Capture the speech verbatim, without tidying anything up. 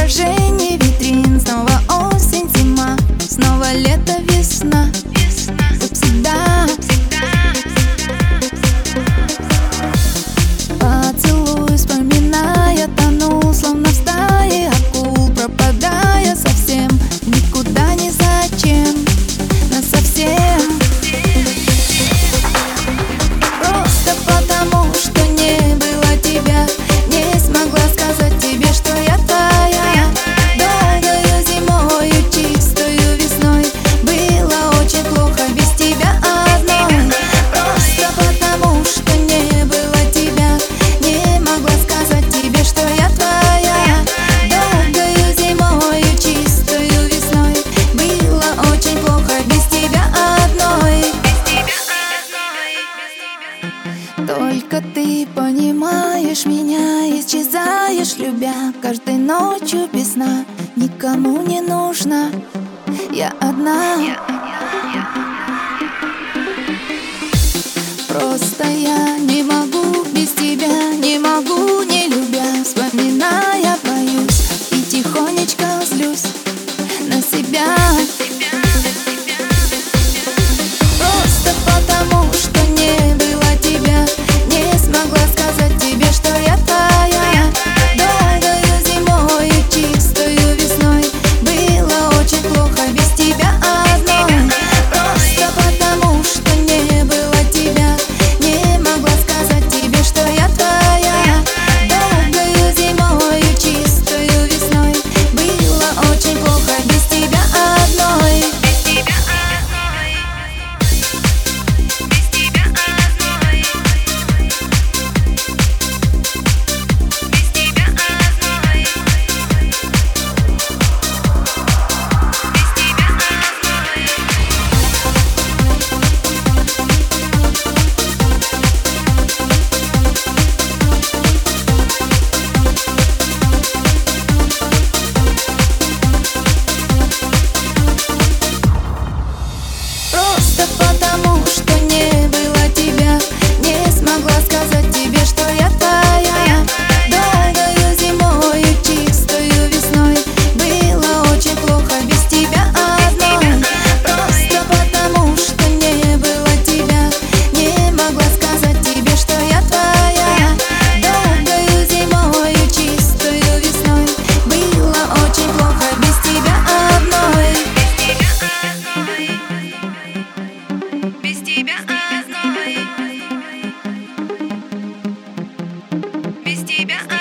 отражение витрин. Снова осень, зима, снова лето, весна. Как всегда. Поцелуй, вспоминая, тону, словно в стае акул, пропадая совсем, никуда, ни зачем, насовсем. Просто потому, что не было тебя, не смогла сказать тебе, что я твоя. Долгою зимою, чистою весной, было очень плохо без тебя одной. Просто потому, что не было тебя, не могла сказать тебе, что я твоя. Долгою зимою, чистою весной, было очень плохо без тебя одной. Только ты понимаешь меня, исчезаешь, любя, каждой ночью без сна. Никому не нужна, я одна. Просто я не могу без тебя, не могу, не любя. Вспоминая, боюсь и тихонечко злюсь на себя. Просто потому, что не было тебя, не смогла сказать тебе, что я твоя. Долгою зимою, чистою весной, было очень плохо без тебя одной. Просто потому, что не было тебя, не могла сказать тебе, что я твоя. Долгою зимою, чистою весной, было очень плохо без тебя одной. Просто потому, что не было тебя, не смогла сказать тебе, что я твоя. Долгою зимою, чистою весной, было очень плохо без тебя одной. Просто потому, что не было тебя, не могла сказать тебе, что я твоя. Долгою зимою, чистою весной, было очень плохо без тебя одной. Без тебя одной. Без тебя одной.